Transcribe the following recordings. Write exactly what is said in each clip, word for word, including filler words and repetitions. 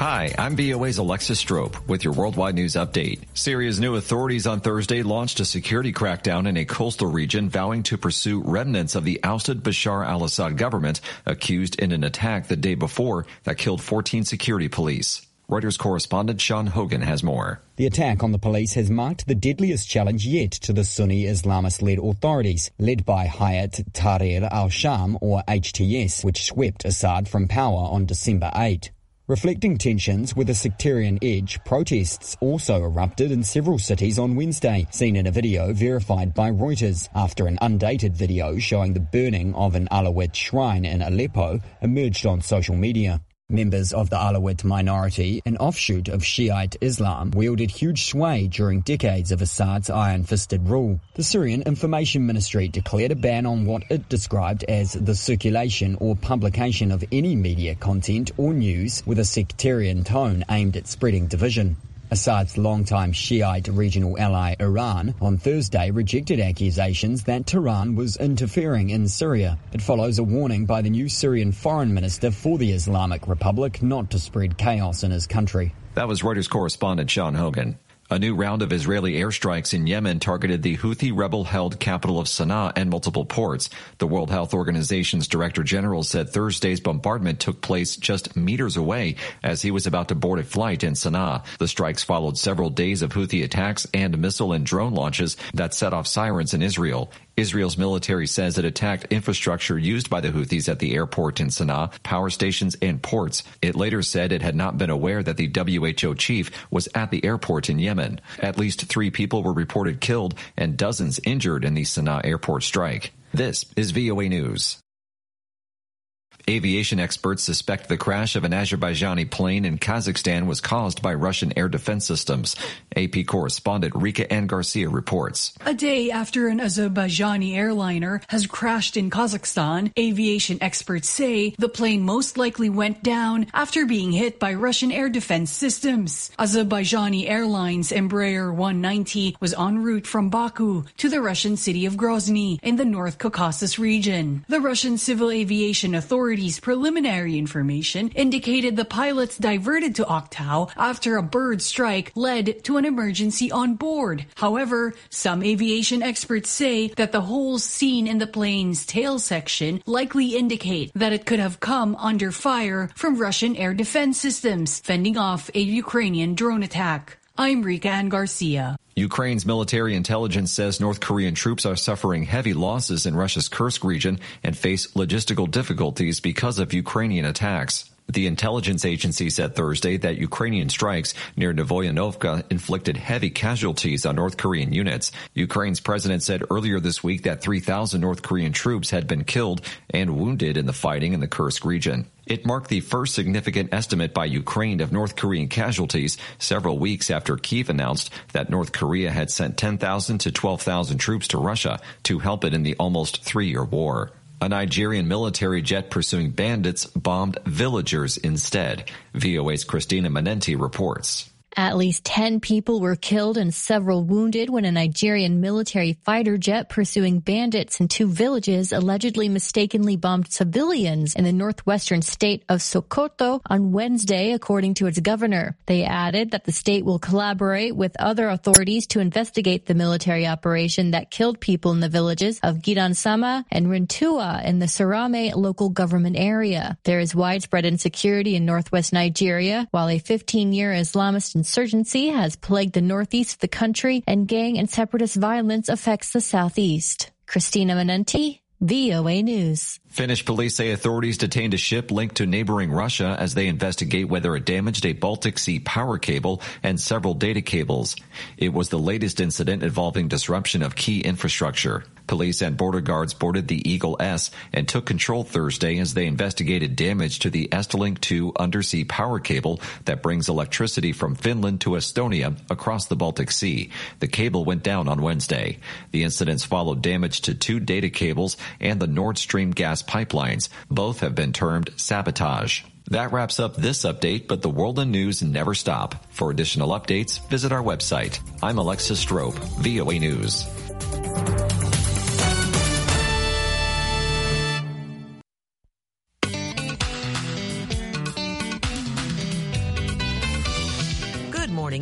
Hi, I'm V O A's Alexis Strope with your worldwide news update. Syria's new authorities on Thursday launched a security crackdown in a coastal region vowing to pursue remnants of the ousted Bashar al-Assad government accused in an attack the day before that killed fourteen security police. Reuters correspondent Sean Hogan has more. The attack on the police has marked the deadliest challenge yet to the Sunni Islamist-led authorities, led by Hayat Tahrir al-Sham, or H T S, which swept Assad from power on December eighth. Reflecting tensions with a sectarian edge, protests also erupted in several cities on Wednesday, seen in a video verified by Reuters, after an undated video showing the burning of an Alawite shrine in Aleppo emerged on social media. Members of the Alawite minority, an offshoot of Shiite Islam, wielded huge sway during decades of Assad's iron-fisted rule. The Syrian Information Ministry declared a ban on what it described as the circulation or publication of any media content or news with a sectarian tone aimed at spreading division. Assad's longtime Shiite regional ally Iran on Thursday rejected accusations that Tehran was interfering in Syria. It follows a warning by the new Syrian foreign minister for the Islamic Republic not to spread chaos in his country. That was Reuters correspondent Sean Hogan. A new round of Israeli airstrikes in Yemen targeted the Houthi rebel-held capital of Sana'a and multiple ports. The World Health Organization's Director General said Thursday's bombardment took place just meters away as he was about to board a flight in Sana'a. The strikes followed several days of Houthi attacks and missile and drone launches that set off sirens in Israel. Israel's military says it attacked infrastructure used by the Houthis at the airport in Sana'a, power stations, and ports. It later said it had not been aware that the W H O chief was at the airport in Yemen. At least three people were reported killed and dozens injured in the Sana'a airport strike. This is V O A News. Aviation experts suspect the crash of an Azerbaijani plane in Kazakhstan was caused by Russian air defense systems. A P correspondent Rika Ann Garcia reports. A day after an Azerbaijani airliner has crashed in Kazakhstan, aviation experts say the plane most likely went down after being hit by Russian air defense systems. Azerbaijani Airlines Embraer one ninety was en route from Baku to the Russian city of Grozny in the North Caucasus region. The Russian Civil Aviation Authority preliminary information indicated the pilots diverted to Aktau after a bird strike led to an emergency on board. However, some aviation experts say that the holes seen in the plane's tail section likely indicate that it could have come under fire from Russian air defense systems, fending off a Ukrainian drone attack. I'm Rika Ann Garcia. Ukraine's military intelligence says North Korean troops are suffering heavy losses in Russia's Kursk region and face logistical difficulties because of Ukrainian attacks. The intelligence agency said Thursday that Ukrainian strikes near Novoyanovka inflicted heavy casualties on North Korean units. Ukraine's president said earlier this week that three thousand North Korean troops had been killed and wounded in the fighting in the Kursk region. It marked the first significant estimate by Ukraine of North Korean casualties several weeks after Kyiv announced that North Korea had sent ten thousand to twelve thousand troops to Russia to help it in the almost three-year war. A Nigerian military jet pursuing bandits bombed villagers instead. V O A's Christina Manenti reports. At least ten people were killed and several wounded when a Nigerian military fighter jet pursuing bandits in two villages allegedly mistakenly bombed civilians in the northwestern state of Sokoto on Wednesday, according to its governor. They added that the state will collaborate with other authorities to investigate the military operation that killed people in the villages of Gidansama and Rintua in the Sarame local government area. There is widespread insecurity in northwest Nigeria, while a fifteen-year Islamist insurgency has plagued the northeast of the country, and gang and separatist violence affects the southeast. Christina Manenti, V O A News. Finnish police say authorities detained a ship linked to neighboring Russia as they investigate whether it damaged a Baltic Sea power cable and several data cables. It was the latest incident involving disruption of key infrastructure. Police and border guards boarded the Eagle S and took control Thursday as they investigated damage to the Estlink two undersea power cable that brings electricity from Finland to Estonia across the Baltic Sea. The cable went down on Wednesday. The incidents followed damage to two data cables and the Nord Stream gas pipelines. Both have been termed sabotage. That wraps up this update, but the world and news never stop. For additional updates, visit our website. I'm Alexis Strope, V O A News.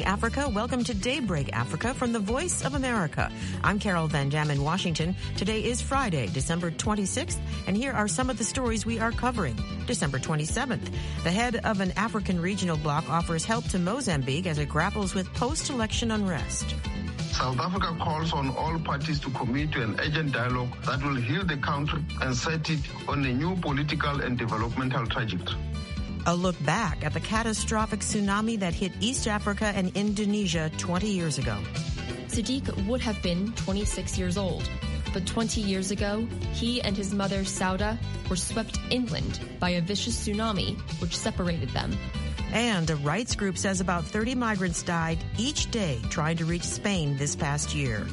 morning, Africa. Welcome to Daybreak Africa from the Voice of America. I'm Carol Van Dam in Washington. Today is Friday, December twenty-sixth, and here are some of the stories we are covering. December twenty-seventh, the head of an African regional bloc offers help to Mozambique as it grapples with post-election unrest. South Africa calls on all parties to commit to an urgent dialogue that will heal the country and set it on a new political and developmental trajectory. A look back at the catastrophic tsunami that hit East Africa and Indonesia twenty years ago. Sadiq would have been twenty-six years old, but twenty years ago, he and his mother Sauda were swept inland by a vicious tsunami which separated them. And a rights group says about thirty migrants died each day trying to reach Spain this past year.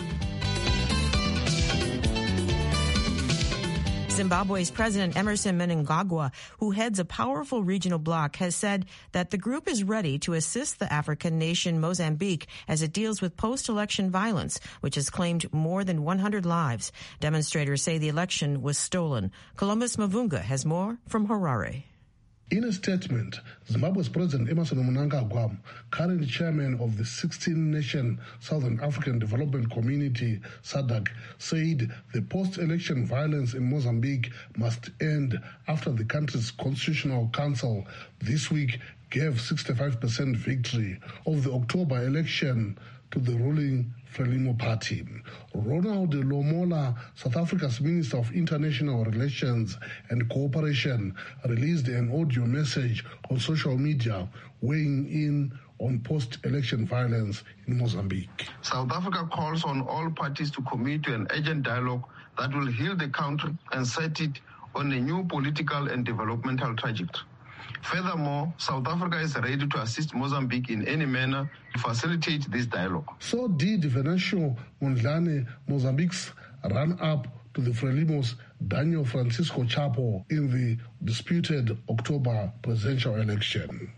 Zimbabwe's President Emmerson Mnangagwa, who heads a powerful regional bloc, has said that the group is ready to assist the African nation Mozambique as it deals with post-election violence, which has claimed more than one hundred lives. Demonstrators say the election was stolen. Columbus Mavunga has more from Harare. In a statement, Zimbabwe's President Emmerson Mnangagwa, current chairman of the sixteen-nation Southern African Development Community, S A D C, said the post-election violence in Mozambique must end after the country's Constitutional Council this week gave sixty-five percent victory of the October election to the ruling Frelimo party. Ronald Lomola, South Africa's Minister of International Relations and Cooperation, released an audio message on social media weighing in on post-election violence in Mozambique. South Africa calls on all parties to commit to an urgent dialogue that will heal the country and set it on a new political and developmental trajectory. Furthermore, South Africa is ready to assist Mozambique in any manner to facilitate this dialogue. So did Venancio Mondlane, Mozambique's run-up to the Frelimo's Daniel Francisco Chapo in the disputed October presidential election.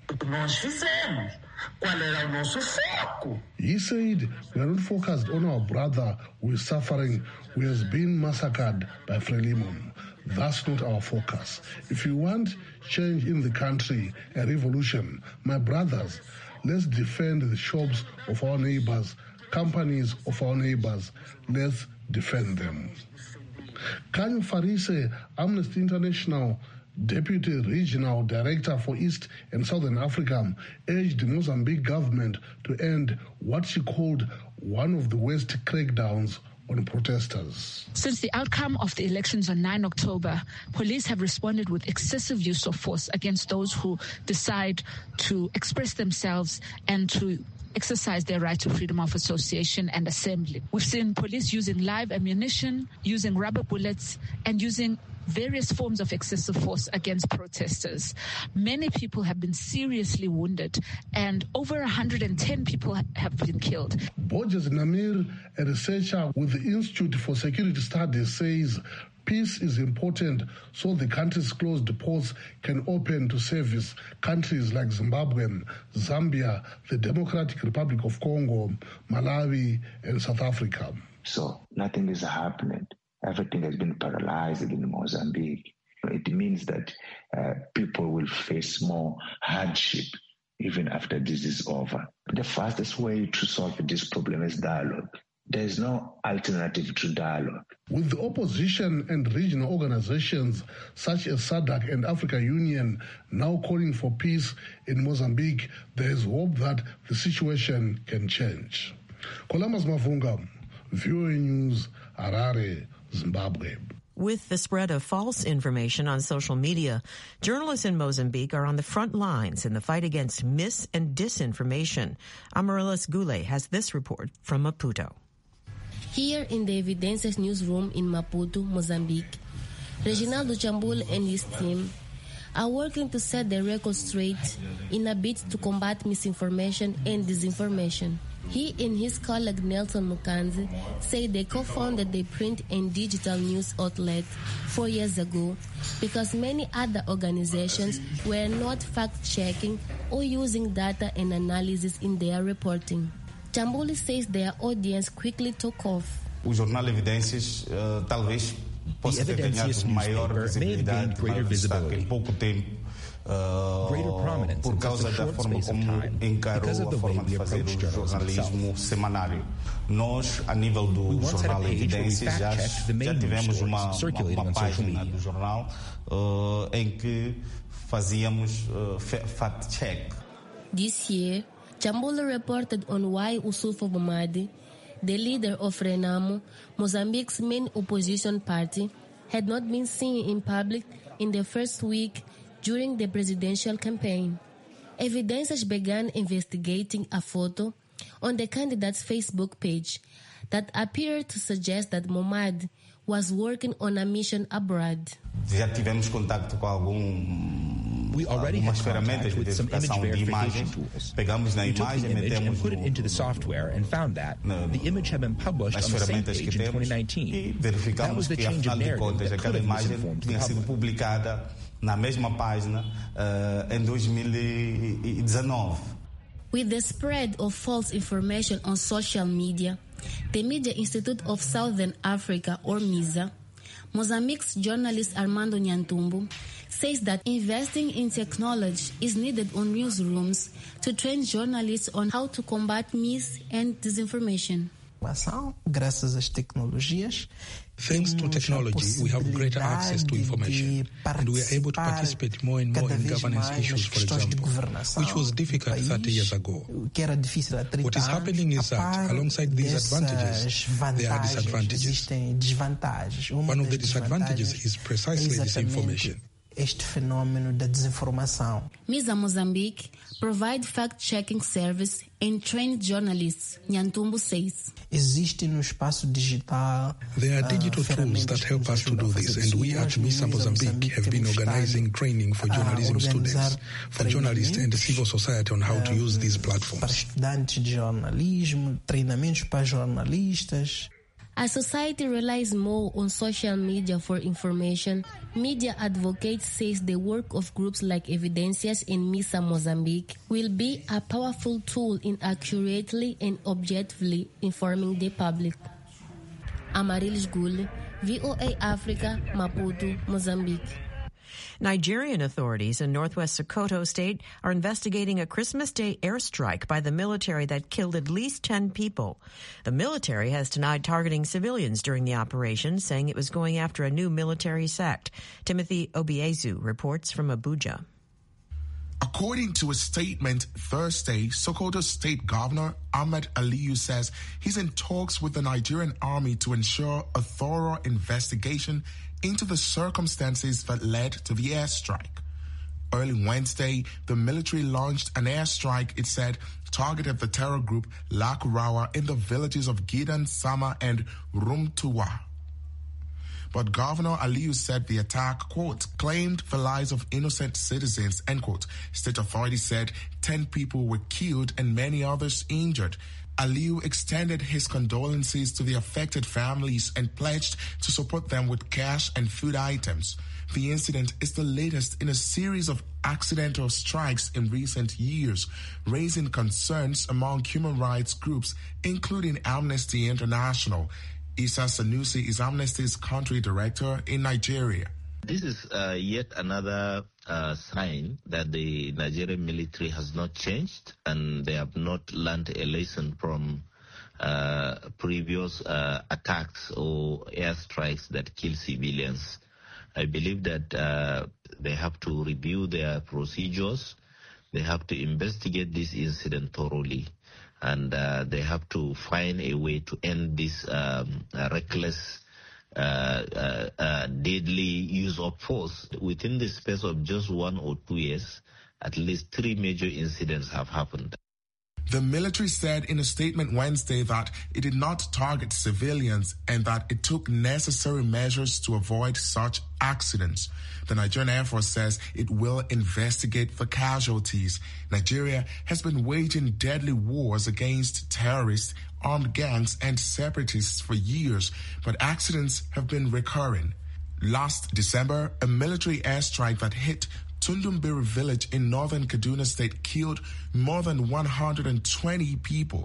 He said, "We are not focused on our brother who is suffering, who has been massacred by Frelimo. That's not our focus. If you want change in the country, a revolution, my brothers, let's defend the shops of our neighbors, companies of our neighbors. Let's defend them." Kanyo Farise, Amnesty International Deputy Regional Director for East and Southern Africa, urged the Mozambique government to end what she called one of the worst crackdowns on protesters. Since the outcome of the elections on the ninth of October, police have responded with excessive use of force against those who decide to express themselves and to exercise their right to freedom of association and assembly. We've seen police using live ammunition, using rubber bullets, and using various forms of excessive force against protesters. Many people have been seriously wounded, and over one hundred ten people have been killed. Borges Namir, a researcher with the Institute for Security Studies, says peace is important so the country's closed ports can open to service countries like Zimbabwe, Zambia, the Democratic Republic of Congo, Malawi, and South Africa. So nothing is happening. Everything has been paralyzed in Mozambique. It means that uh, people will face more hardship even after this is over. The fastest way to solve this problem is dialogue. There is no alternative to dialogue. With the opposition and regional organizations such as S A D C and African Union now calling for peace in Mozambique, there is hope that the situation can change. Columbus Mavunga, V O A News, Harare, Zimbabwe. With the spread of false information on social media, journalists in Mozambique are on the front lines in the fight against mis- and disinformation. Amaryllis Goulet has this report from Maputo. Here in the Evidências newsroom in Maputo, Mozambique, Reginaldo Chambul and his team are working to set the record straight in a bid to combat misinformation and disinformation. He and his colleague Nelson Mukanzi say they co-founded the print and digital news outlet four years ago because many other organizations were not fact-checking or using data and analysis in their reporting. Chambuli says their audience quickly took off. O jornal Evidências, uh, talvez The Evidências newspaper may have gained greater visibility. uh, greater prominence por causa da forma como encarou a forma de fazer o jornalismo semanário. Nós, a nível do jornal Evidências, já, já tivemos uma, uma, uma página do jornal uh, em que fazíamos uh, fact-check. This year, Chambula reported on why Usufo Bomade, the leader of Renamo, Mozambique's main opposition party, had not been seen in public in the first week during the presidential campaign. Evidências began investigating a photo on the candidate's Facebook page that appeared to suggest that Momad was working on a mission abroad. Já tivemos contato com algum We already had contact with some image verification tools. Pegamos na we took imagem, the image and put it no, into the software and found that no, the image had been published on the same page in twenty nineteen. That was the change of narrative that could have misinformed the sido public. publicada na mesma página uh, em dois mil e dezenove. With the spread of false information on social media, the Media Institute of Southern Africa, or MISA, Mozambique's journalist Armando Nyantumbu, says that investing in technology is needed on newsrooms to train journalists on how to combat mis and disinformation. Graças às tecnologias, thanks to technology, we have greater access to information, and we are able to participate more and more in governance issues, for example, which was difficult thirty years ago. What is happening is that, alongside these advantages, there are disadvantages. One of the disadvantages is precisely disinformation. Este fenômeno da desinformação. MISA Mozambique provide fact-checking service and trained journalists, Nyantumbu says. Existe no espaço digital. There are digital uh, tools that help us to do this, and we at MISA Mozambique have been organizing training for journalism students, for journalists and civil society on how to use these platforms. Para estudantes de jornalismo, treinamentos para jornalistas. As society relies more on social media for information, media advocates says the work of groups like Evidências in MISA Mozambique will be a powerful tool in accurately and objectively informing the public. Amarilis Gule, V O A Africa, Maputo, Mozambique. Nigerian authorities in northwest Sokoto state are investigating a Christmas Day airstrike by the military that killed at least ten people. The military has denied targeting civilians during the operation, saying it was going after a new military sect. Timothy Obiezu reports from Abuja. According to a statement Thursday, Sokoto State Governor Ahmed Aliyu says he's in talks with the Nigerian army to ensure a thorough investigation into the circumstances that led to the airstrike. Early Wednesday, the military launched an airstrike, it said, targeted the terror group Lakurawa in the villages of Gidan, Sama, and Rumtuwa. But Governor Aliyu said the attack, quote, claimed the lives of innocent citizens, end quote. State authorities said ten people were killed and many others injured. Aliyu extended his condolences to the affected families and pledged to support them with cash and food items. The incident is the latest in a series of accidental strikes in recent years, raising concerns among human rights groups, including Amnesty International. Isa Sanusi is Amnesty's country director in Nigeria. This is uh, yet another uh, sign that the Nigerian military has not changed and they have not learned a lesson from uh, previous uh, attacks or airstrikes that kill civilians. I believe that uh, they have to review their procedures. They have to investigate this incident thoroughly. And uh, they have to find a way to end this um, uh, reckless, uh, uh, uh, deadly use of force. Within the space of just one or two years, at least three major incidents have happened. The military said in a statement Wednesday that it did not target civilians and that it took necessary measures to avoid such accidents. The Nigerian Air Force says it will investigate the casualties. Nigeria has been waging deadly wars against terrorists, armed gangs, and separatists for years, but accidents have been recurring. Last December, a military airstrike that hit Tundumbiri village in northern Kaduna State killed more than one hundred twenty people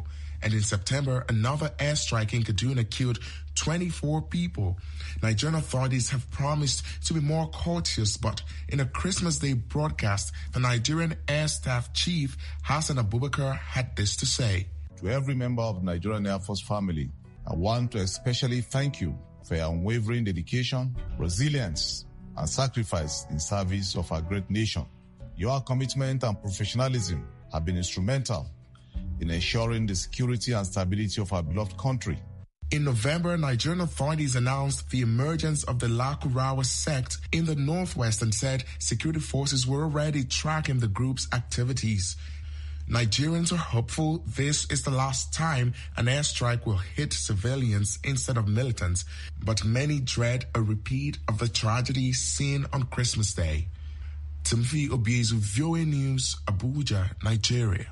And in September, another airstrike in Kaduna killed twenty-four people. Nigerian authorities have promised to be more cautious, but in a Christmas Day broadcast, the Nigerian Air Staff Chief Hassan Abubakar had this to say. To every member of the Nigerian Air Force family, I want to especially thank you for your unwavering dedication, resilience, and sacrifice in service of our great nation. Your commitment and professionalism have been instrumental in ensuring the security and stability of our beloved country. In November, Nigerian authorities announced the emergence of the Lakurawa sect in the northwest and said security forces were already tracking the group's activities. Nigerians are hopeful this is the last time an airstrike will hit civilians instead of militants, but many dread a repeat of the tragedy seen on Christmas Day. Timothy Obiezu, V O A News, Abuja, Nigeria.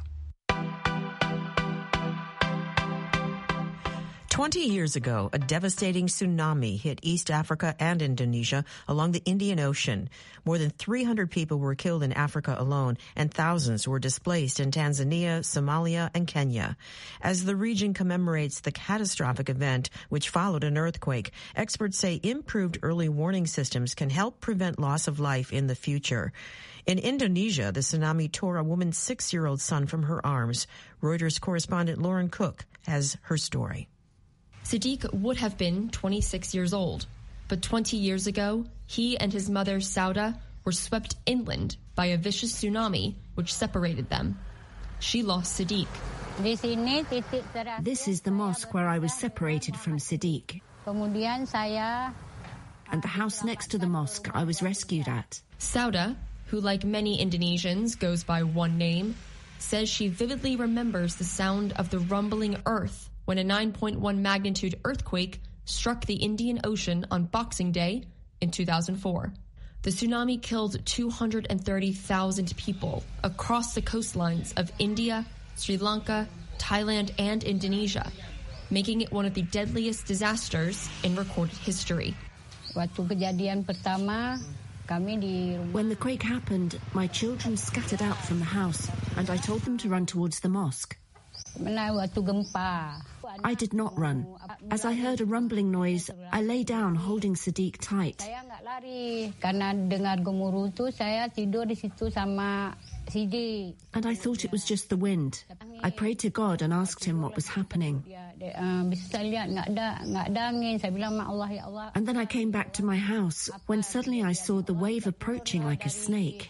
Twenty years ago, a devastating tsunami hit East Africa and Indonesia along the Indian Ocean. More than three hundred people were killed in Africa alone, and thousands were displaced in Tanzania, Somalia, and Kenya. As the region commemorates the catastrophic event, which followed an earthquake, experts say improved early warning systems can help prevent loss of life in the future. In Indonesia, the tsunami tore a woman's six-year-old son from her arms. Reuters correspondent Lauren Cook has her story. Sadiq would have been twenty-six years old, but twenty years ago, he and his mother Sauda were swept inland by a vicious tsunami which separated them. She lost Sadiq. This is the mosque where I was separated from Sadiq. And the house next to the mosque I was rescued at. Sauda, who like many Indonesians goes by one name, says she vividly remembers the sound of the rumbling earth when a nine point one magnitude earthquake struck the Indian Ocean on Boxing Day in two thousand four. The tsunami killed two hundred thirty thousand people across the coastlines of India, Sri Lanka, Thailand, and Indonesia, making it one of the deadliest disasters in recorded history. When the quake happened, my children scattered out from the house, and I told them to run towards the mosque. I did not run. As I heard a rumbling noise, I lay down holding Sadiq tight. And I thought it was just the wind. I prayed to God and asked him what was happening. And then I came back to my house when suddenly I saw the wave approaching like a snake.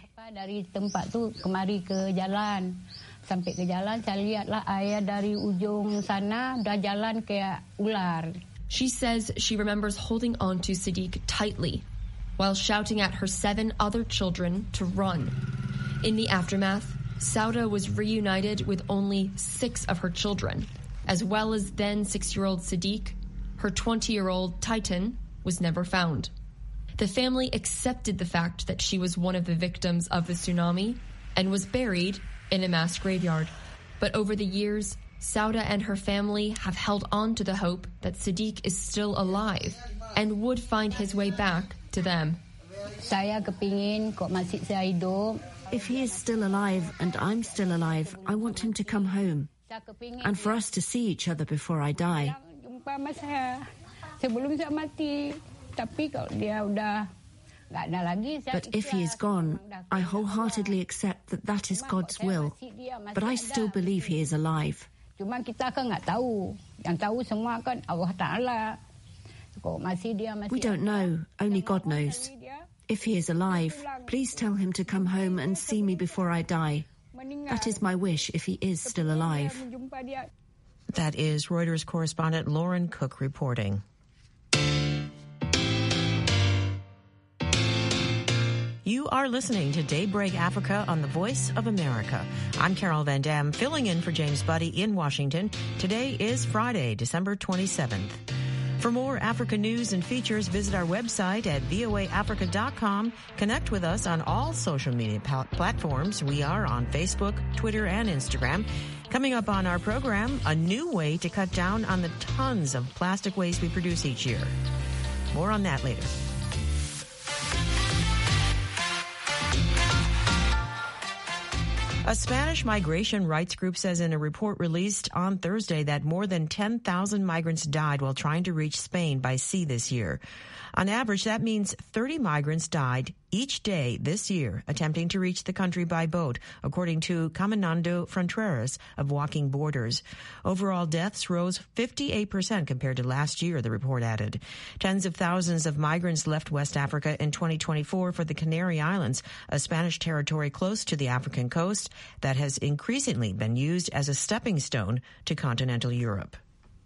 Sampai ke jalan, saya lihatlah ayah dari ujung sana udah jalan kayak ular. She says she remembers holding on to Sadiq tightly while shouting at her seven other children to run. In the aftermath, Sauda was reunited with only six of her children, as well as then six-year-old Sadiq. Her twenty-year-old Titan was never found. The family accepted the fact that she was one of the victims of the tsunami and was buried in a mass graveyard. But over the years, Sauda and her family have held on to the hope that Sadiq is still alive and would find his way back to them. If he is still alive and I'm still alive, I want him to come home and for us to see each other before I die. But if he is gone, I wholeheartedly accept that that is God's will. But I still believe he is alive. We don't know, only God knows. If he is alive, please tell him to come home and see me before I die. That is my wish if he is still alive. That is Reuters correspondent Lauren Cook reporting. You are listening to Daybreak Africa on the Voice of America. I'm Carol Van Dam, filling in for James Buddy in Washington. Today is Friday, December twenty-seventh. For more Africa news and features, visit our website at V O A Africa dot com. Connect with us on all social media platforms. We are on Facebook, Twitter, and Instagram. Coming up on our program, a new way to cut down on the tons of plastic waste we produce each year. More on that later. A Spanish migration rights group says in a report released on Thursday that more than ten thousand migrants died while trying to reach Spain by sea this year. On average, that means thirty migrants died each day this year attempting to reach the country by boat, according to Caminando Fronteras of Walking Borders. Overall deaths rose fifty-eight percent compared to last year, the report added. Tens of thousands of migrants left West Africa in twenty twenty-four for the Canary Islands, a Spanish territory close to the African coast that has increasingly been used as a stepping stone to continental Europe.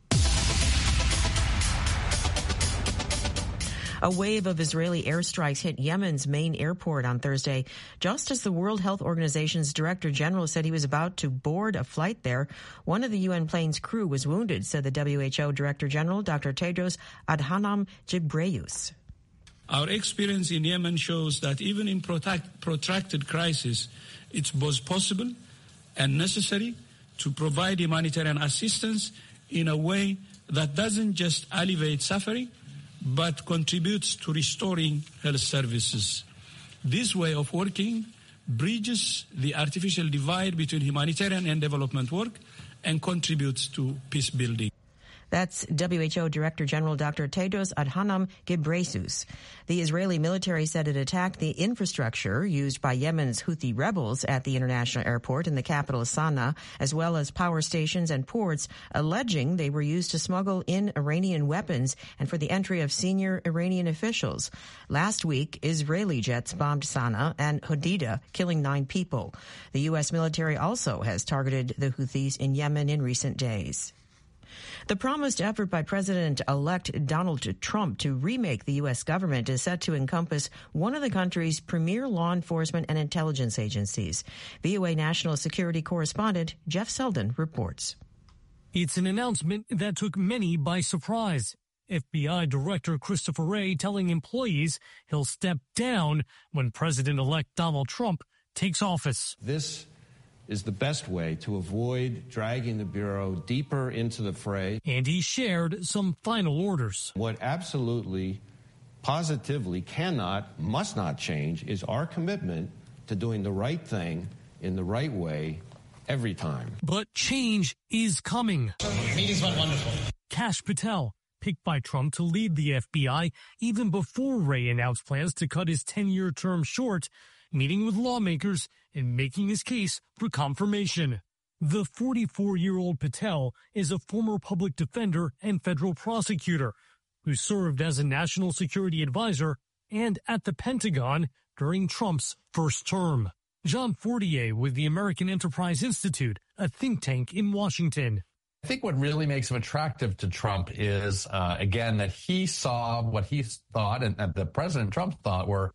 A wave of Israeli airstrikes hit Yemen's main airport on Thursday. Just as the World Health Organization's Director General said he was about to board a flight there, one of the U N plane's crew was wounded, said the W H O Director General, Doctor Tedros Adhanom Ghebreyesus. Our experience in Yemen shows that even in protract, protracted crisis, it's both possible and necessary to provide humanitarian assistance in a way that doesn't just alleviate suffering, but contributes to restoring health services. This way of working bridges the artificial divide between humanitarian and development work and contributes to peace building. That's W H O Director General Doctor Tedros Adhanom Ghebreyesus. The Israeli military said it attacked the infrastructure used by Yemen's Houthi rebels at the international airport in the capital Sana'a, as well as power stations and ports, alleging they were used to smuggle in Iranian weapons and for the entry of senior Iranian officials. Last week, Israeli jets bombed Sana'a and Hodeidah, killing nine people. The U S military also has targeted the Houthis in Yemen in recent days. The promised effort by President-elect Donald Trump to remake the U S government is set to encompass one of the country's premier law enforcement and intelligence agencies. V O A National Security Correspondent Jeff Selden reports. It's an announcement that took many by surprise. F B I Director Christopher Wray telling employees he'll step down when President-elect Donald Trump takes office. This is the best way to avoid dragging the Bureau deeper into the fray. And he shared some final orders. What absolutely, positively cannot, must not change is our commitment to doing the right thing in the right way every time. But change is coming. Meetings went wonderful. Kash Patel, picked by Trump to lead the F B I even before Wray announced plans to cut his ten-year term short, meeting with lawmakers and making his case for confirmation. The forty-four-year-old Patel is a former public defender and federal prosecutor who served as a national security advisor and at the Pentagon during Trump's first term. John Fortier with the American Enterprise Institute, a think tank in Washington. I think what really makes him attractive to Trump is, uh, again, that he saw what he thought and that the President Trump thought were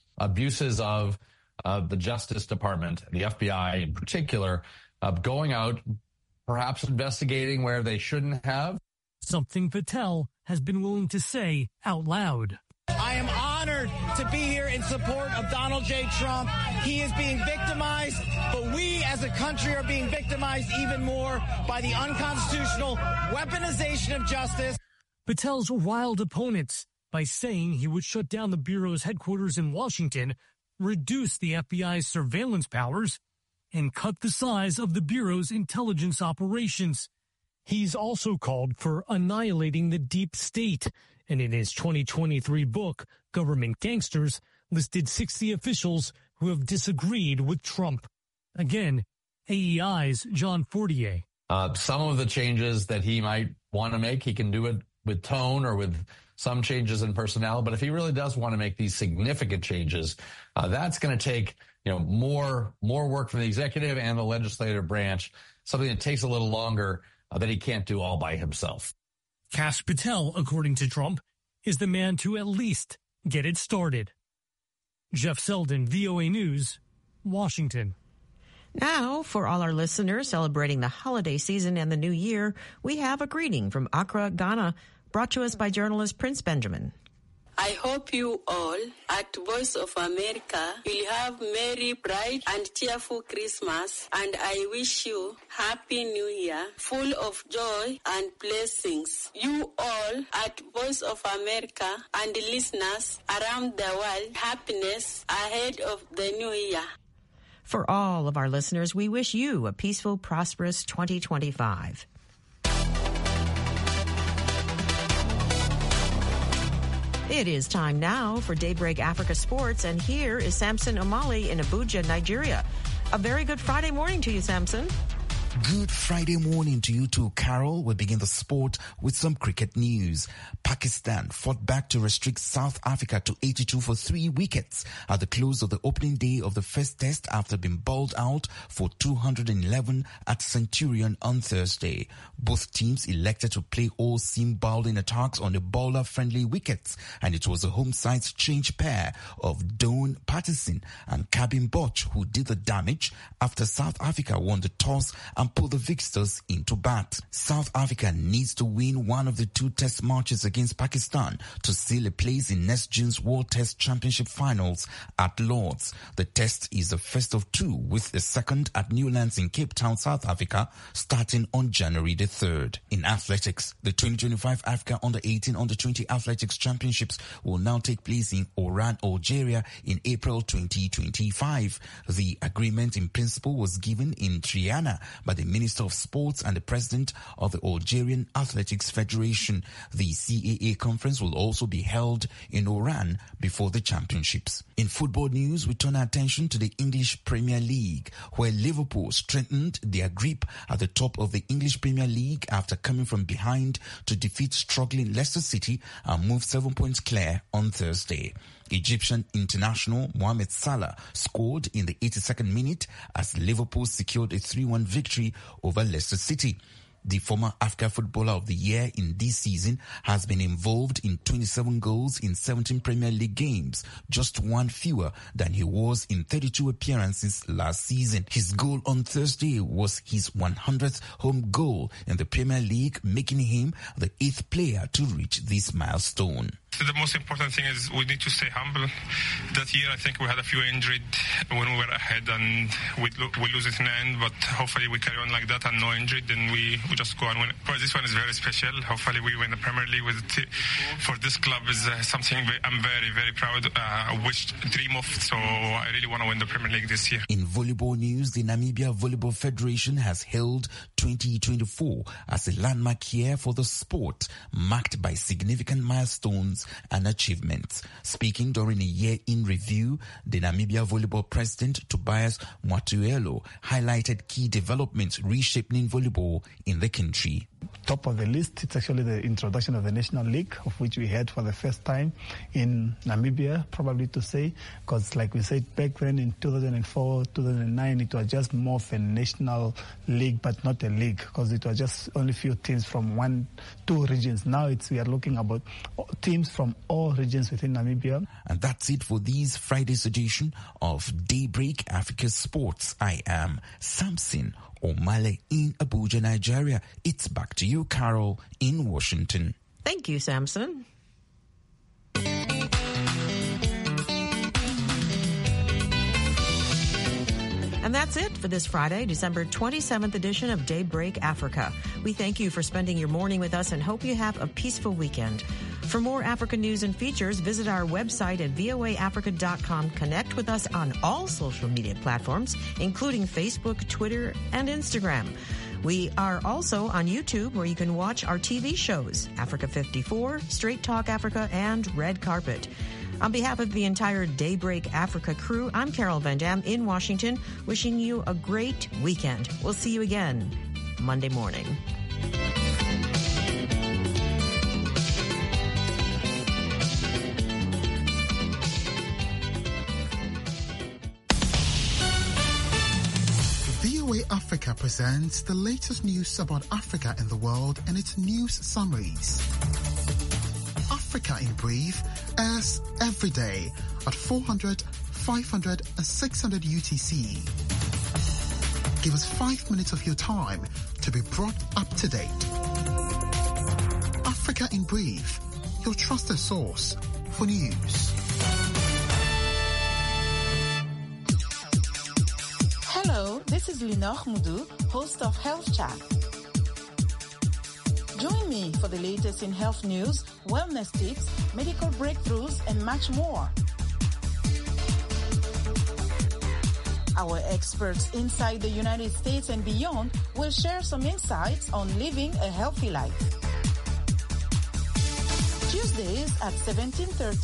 abuses of uh, the Justice Department, the F B I in particular, uh, going out, perhaps investigating where they shouldn't have. Something Patel has been willing to say out loud. I am honored to be here in support of Donald J. Trump. He is being victimized, but we as a country are being victimized even more by the unconstitutional weaponization of justice. Patel's riled opponents by saying he would shut down the Bureau's headquarters in Washington, reduce the F B I's surveillance powers, and cut the size of the Bureau's intelligence operations. He's also called for annihilating the deep state, and in his twenty twenty-three book, Government Gangsters, listed sixty officials who have disagreed with Trump. Again, A E I's John Fortier. Uh, some of the changes that he might want to make, he can do it with tone or with some changes in personnel. But if he really does want to make these significant changes, uh, that's going to take, you know, more more work from the executive and the legislative branch, something that takes a little longer uh, that he can't do all by himself. Kash Patel, according to Trump, is the man to at least get it started. Jeff Selden, V O A News, Washington. Now, for all our listeners celebrating the holiday season and the new year, we have a greeting from Accra, Ghana, brought to us by journalist Prince Benjamin. I hope you all at Voice of America will have merry, bright, and cheerful Christmas, and I wish you Happy New Year, full of joy and blessings. You all at Voice of America and listeners around the world, happiness ahead of the new year. For all of our listeners, we wish you a peaceful, prosperous twenty twenty-five. It is time now for Daybreak Africa Sports, and here is Samson Omali in Abuja, Nigeria. A very good Friday morning to you, Samson. Good Friday morning to you too, Carol. We begin the sport with some cricket news. Pakistan fought back to restrict South Africa to eighty-two for three wickets at the close of the opening day of the first test after being bowled out for two hundred eleven at Centurion on Thursday. Both teams elected to play all seam bowling attacks on the bowler-friendly wickets, and it was the home side's change pair of Don Patterson and Cabin Botch who did the damage after South Africa won the toss and put the Victors into bat. South Africa needs to win one of the two test matches against Pakistan to seal a place in next June's World Test Championship finals at Lord's. The test is the first of two, with the second at Newlands in Cape Town, South Africa, starting on January the third. In athletics, the twenty twenty-five Africa under eighteen under twenty Athletics Championships will now take place in Oran, Algeria in April twenty twenty-five. The agreement in principle was given in Triana by the Minister of Sports and the President of the Algerian Athletics Federation. The C A A conference will also be held in Oran before the championships. In football news, we turn our attention to the English Premier League, where Liverpool strengthened their grip at the top of the English Premier League after coming from behind to defeat struggling Leicester City and move seven points clear on Thursday. Egyptian international Mohamed Salah scored in the eighty-second minute as Liverpool secured a three one victory over Leicester City. The former Africa Footballer of the Year in this season has been involved in twenty-seven goals in seventeen Premier League games, just one fewer than he was in thirty-two appearances last season. His goal on Thursday was his one hundredth home goal in the Premier League, making him the eighth player to reach this milestone. The most important thing is we need to stay humble. That year, I think we had a few injured when we were ahead, and we, lo- we lose it in the end. But hopefully, we carry on like that and no injured, then we, we just go and win. But this one is very special. Hopefully, we win the Premier League with the t- for this club is uh, something I'm very, very proud. Uh, I wish dream of. So I really want to win the Premier League this year. In volleyball news, the Namibia Volleyball Federation has held twenty twenty-four as a landmark year for the sport, marked by significant milestones and achievements. Speaking during a year in review, the Namibia Volleyball President Tobias Mwatuelo highlighted key developments reshaping volleyball in the country. Top of the list, it's actually the introduction of the National League, of which we had for the first time in Namibia, probably to say, because like we said back then in two thousand four, two thousand nine, it was just more of a national league, but not a league, because it was just only few teams from one, two regions. Now it's we are looking about teams from all regions within Namibia. And that's it for this Friday's edition of Daybreak Africa Sports. I am Samson Omale in Abuja, Nigeria. It's back to you, Carol, in Washington. Thank you, Samson. And that's it for this Friday, December twenty-seventh edition of Daybreak Africa. We thank you for spending your morning with us and hope you have a peaceful weekend. For more African news and features, visit our website at V O A Africa dot com. Connect with us on all social media platforms, including Facebook, Twitter, and Instagram. We are also on YouTube, where you can watch our T V shows, Africa fifty-four, Straight Talk Africa, and Red Carpet. On behalf of the entire Daybreak Africa crew, I'm Carol Van Dam in Washington, wishing you a great weekend. We'll see you again Monday morning. V O A Africa presents the latest news about Africa and the world and its news summaries. Africa in Brief airs every day at four hundred, five hundred, and six hundred U T C. Give us five minutes of your time to be brought up to date. Africa in Brief, your trusted source for news. Hello, this is Linor Mudu, host of Health Chat. Join me for the latest in health news, wellness tips, medical breakthroughs, and much more. Our experts inside the United States and beyond will share some insights on living a healthy life. Tuesdays at seventeen thirty